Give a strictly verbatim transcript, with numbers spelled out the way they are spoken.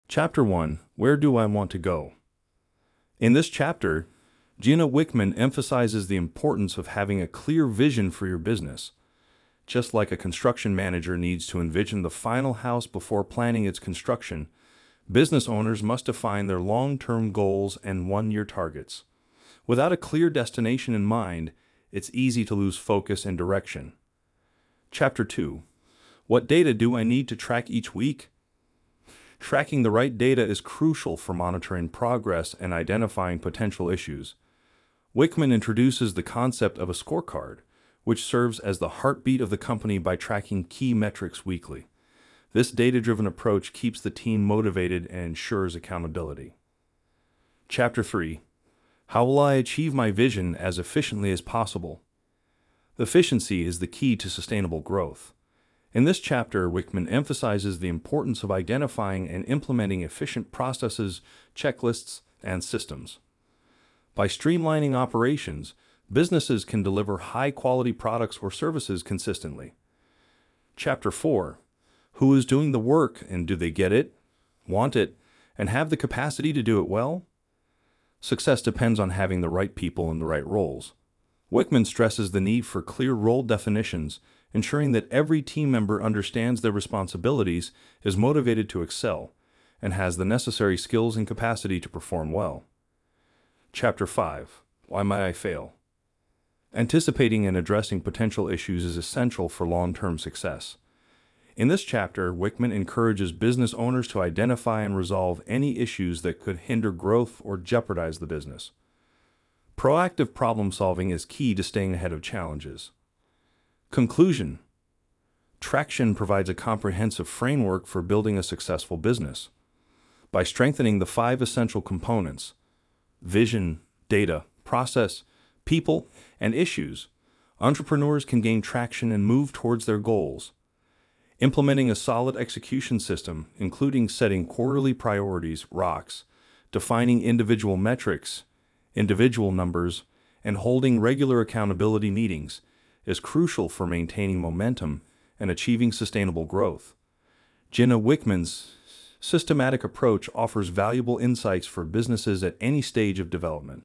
Chapter one. Where do I want to go? In this chapter, Gina Wickman emphasizes the importance of having a clear vision for your business. Just like a construction manager needs to envision the final house before planning its construction, business owners must define their long-term goals and one-year targets. Without a clear destination in mind, it's easy to lose focus and direction. Chapter two. What data do I need to track each week? Tracking the right data is crucial for monitoring progress and identifying potential issues. Wickman introduces the concept of a scorecard, which serves as the heartbeat of the company by tracking key metrics weekly. This data-driven approach keeps the team motivated and ensures accountability. Chapter three. How will I achieve my vision as efficiently as possible? Efficiency is the key to sustainable growth. In this chapter, Wickman emphasizes the importance of identifying and implementing efficient processes, checklists, and systems. By streamlining operations, businesses can deliver high-quality products or services consistently. Chapter four. Who is doing the work, and do they get it, want it, and have the capacity to do it well? Success depends on having the right people in the right roles. Wickman stresses the need for clear role definitions, ensuring that every team member understands their responsibilities, is motivated to excel, and has the necessary skills and capacity to perform well. Chapter five. Why might I fail? Anticipating and addressing potential issues is essential for long-term success. In this chapter, Wickman encourages business owners to identify and resolve any issues that could hinder growth or jeopardize the business. Proactive problem-solving is key to staying ahead of challenges. Conclusion. Traction provides a comprehensive framework for building a successful business. By strengthening the five essential components, vision, data, process, people, and issues, entrepreneurs can gain traction and move towards their goals. Implementing a solid execution system, including setting quarterly priorities, rocks, defining individual metrics, individual numbers, and holding regular accountability meetings, is crucial for maintaining momentum and achieving sustainable growth. Gina Wickman's systematic approach offers valuable insights for businesses at any stage of development.